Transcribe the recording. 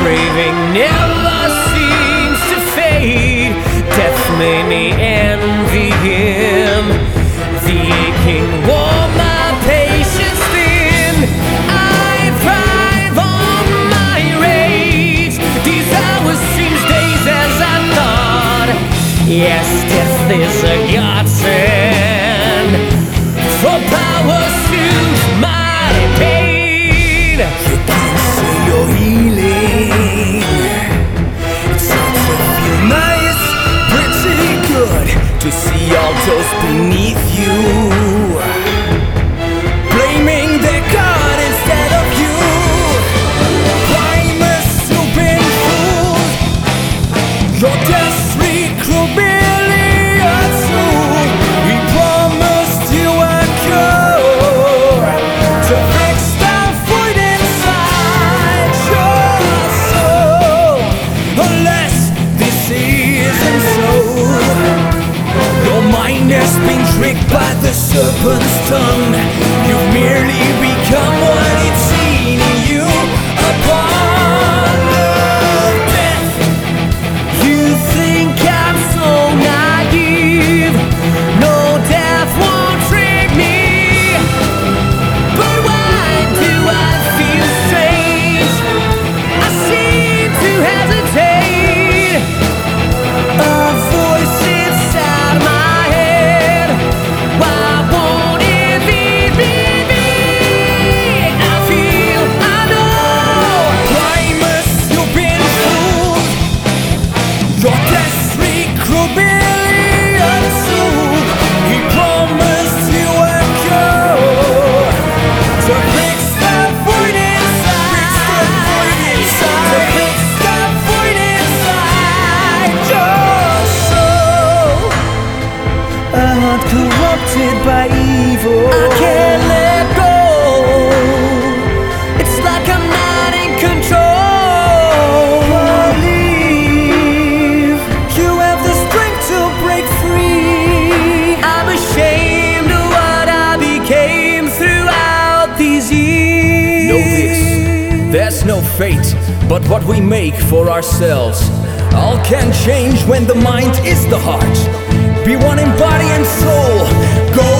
craving never seems to fade. Death made me envy him. The aching wore my patience thin. I thrive on my rage. These hours seem days as I thought. Yes, death is a godsend, for power soothes my pain. You can say you're healing. It starts to feel nice, pretty good to see all those beneath you blaming their God instead of you. Primus, you've been fooled. Your destiny could really untrue. He promised you a cure to fix the void inside your soul. Unless this isn't so, your mind has been tricked by the serpent's tongue. You've merely become what it's seen in you. Upon death, You think I'm so naive? No, death won't trick me. But why do I feel strange? I seem to hesitate. A voice inside my head, why won't it lead me? I feel, I know. Primus, you've been fooled. Your destiny could really untrue. He promised you a cure to fix the void inside. To fix the void inside your soul. A heart corrupted by evil. I can't let go. It's like I'm not in control. Believe you have the strength to break free. I'm ashamed of what I became throughout these years. Know this, there's no fate but what we make for ourselves. All can change when the mind is the heart. Be one in body and soul. Go